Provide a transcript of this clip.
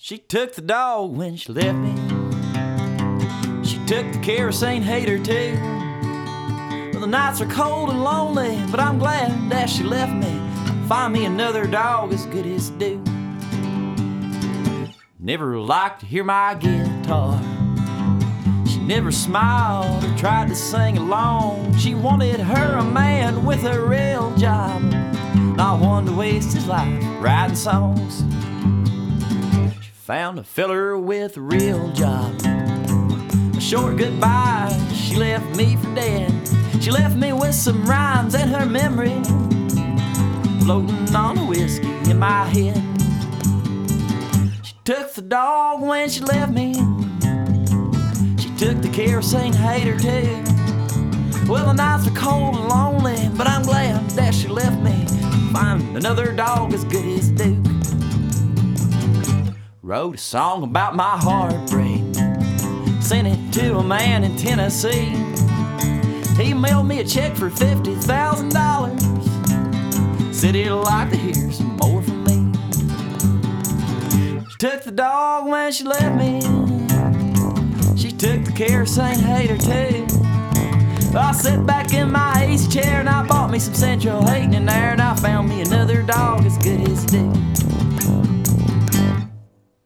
She took the dog when she left me. She took the kerosene hater too. Well, the nights are cold and lonely, but I'm glad that she left me. Find me another dog as good as due. Never liked to hear my guitar. She never smiled or tried to sing along. She wanted her a man with a real job, not one to waste his life writing songs. She found a fella with a real job. A short goodbye, she left me for dead. She left me with some rhymes and her memory floating on a whiskey in my head. She took the dog when she left me. She took the kerosene hater too. Well, the nights are cold and lonely, but I'm glad that she left me. Find another dog as good as Duke. Wrote a song about my heartbreak, sent it to a man in Tennessee. He mailed me a check for $50,000. Said he'd like to hear some more from me. She took the dog when she left me. She took the kerosene hater too. I sat back in my easy chair and I bought me some Central Heating in there, and I found me another dog